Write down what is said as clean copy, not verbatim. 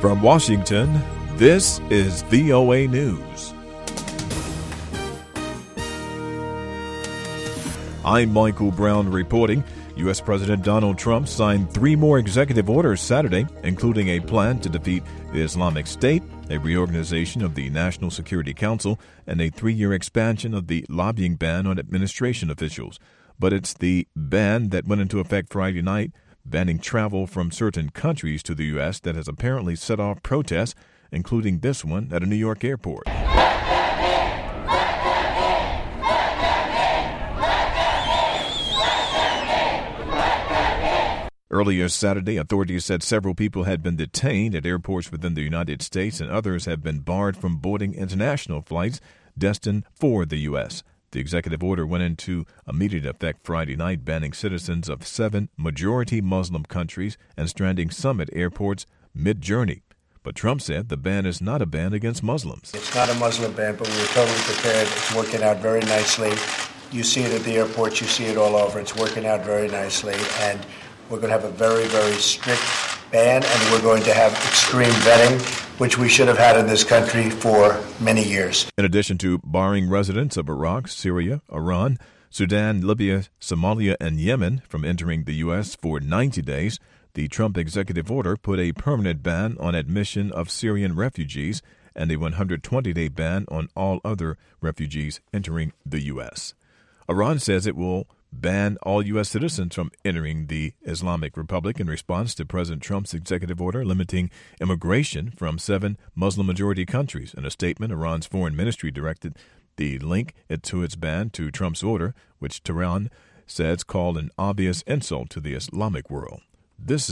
From Washington, this is VOA News. I'm Michael Brown reporting. U.S. President Donald Trump signed 3 more executive orders Saturday, including a plan to defeat the Islamic State, a reorganization of the National Security Council, and a 3-year expansion of the lobbying ban on administration officials. But it's the ban that went into effect Friday night, banning travel from certain countries to the U.S. that has apparently set off protests, including this one at a New York airport. Earlier Saturday, authorities said several people had been detained at airports within the United States and others have been barred from boarding international flights destined for the U.S. The executive order went into immediate effect Friday night, banning citizens of 7 majority Muslim countries and stranding some at airports mid-journey. But Trump said the ban is not a ban against Muslims. It's not a Muslim ban, but we're totally prepared. It's working out very nicely. You see it at the airports. You see it all over. It's working out very nicely. And we're going to have a very, very strict ban, and we're going to have extreme vetting, which we should have had in this country for many years. In addition to barring residents of Iraq, Syria, Iran, Sudan, Libya, Somalia, and Yemen from entering the U.S. for 90 days, the Trump executive order put a permanent ban on admission of Syrian refugees and a 120-day ban on all other refugees entering the U.S. Iran says it will ban all U.S. citizens from entering the Islamic Republic in response to President Trump's executive order limiting immigration from 7 Muslim-majority countries. In a statement, Iran's foreign ministry directed the link to its ban to Trump's order, which Tehran says called an obvious insult to the Islamic world. This